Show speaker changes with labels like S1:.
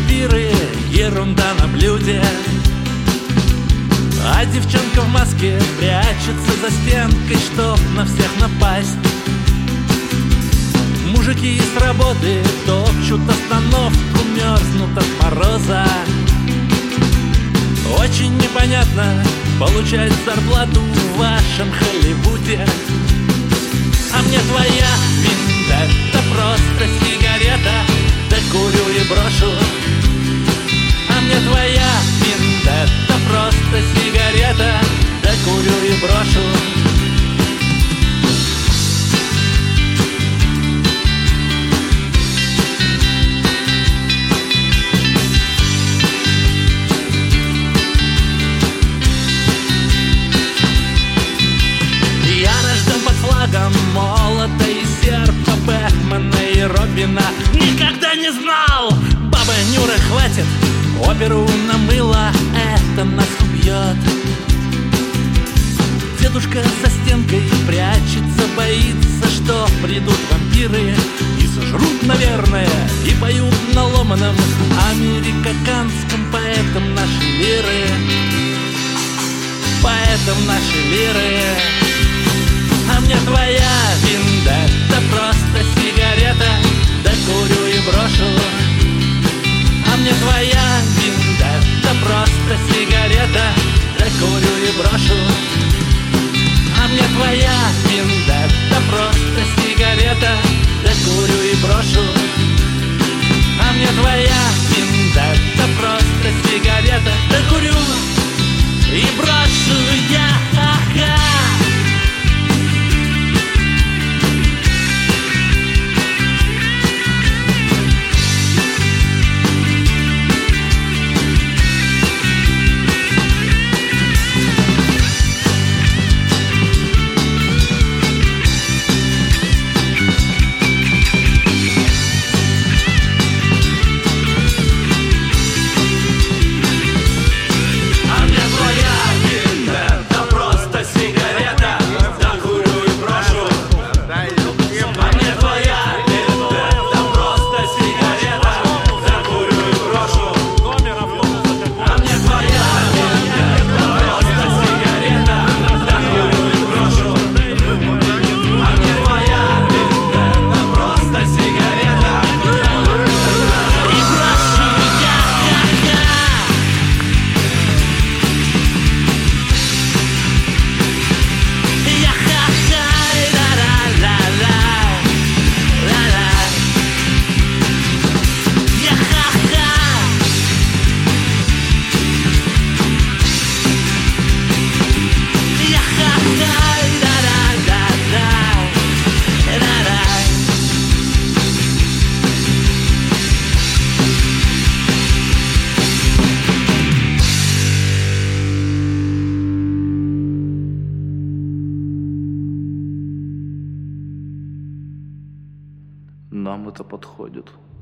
S1: вампиры, ерунда на блюде. А девчонка в маске прячется за стенкой, чтоб на всех напасть. Мужики с работы топчут остановку, мерзнут от мороза. Очень непонятно получать зарплату в вашем Холливуде. А мне твоя вендетта просто сигарета, да курю и брошу. А мне твоя вендетта просто сигарета, да курю и брошу. Молота и серпа, Бэтмена и Робина. Никогда не знал, баба Нюра, хватит, оперу намыла, это нас убьет. Дедушка за стенкой прячется, боится, что придут вампиры и сожрут, наверное, и поют на ломаном американском поэтам наши лиры, поэтам наши лиры. А мне твоя вендетта просто сигарета, да курю и брошу. А мне твоя вендетта просто сигарета, да курю и брошу. А мне твоя вендетта просто сигарета, да курю и брошу. А мне твоя вендетта просто сигарета, да курю и брошу я.
S2: Нам это подходит.